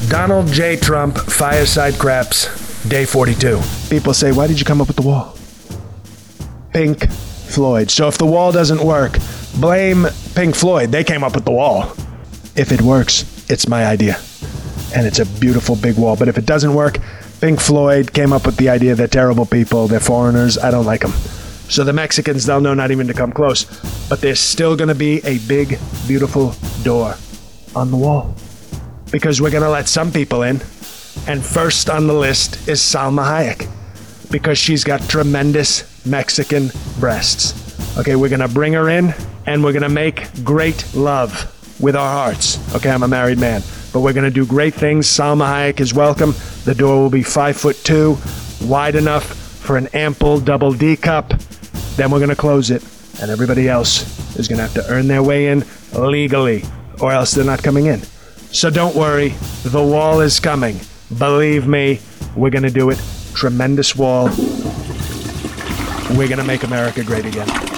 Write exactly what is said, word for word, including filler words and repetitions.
Donald J. Trump, Fireside Craps, day forty-two. People say, why did you come up with the wall? Pink Floyd. So if the wall doesn't work, blame Pink Floyd. They came up with the wall. If it works, it's my idea. And it's a beautiful big wall. But if it doesn't work, Pink Floyd came up with the idea. They're terrible people. They're foreigners. I don't like them. So the Mexicans, they'll know not even to come close. But there's still going to be a big, beautiful door on the wall. Because we're going to let some people in. And first on the list is Salma Hayek. Because she's got tremendous Mexican breasts. Okay, we're going to bring her in. And we're going to make great love with our hearts. Okay, I'm a married man. But we're going to do great things. Salma Hayek is welcome. The door will be five foot two, wide enough for an ample double D cup. Then we're going to close it. And everybody else is going to have to earn their way in legally, or else they're not coming in. So don't worry. The wall is coming. Believe me, we're going to do it. Tremendous wall. We're going to make America great again.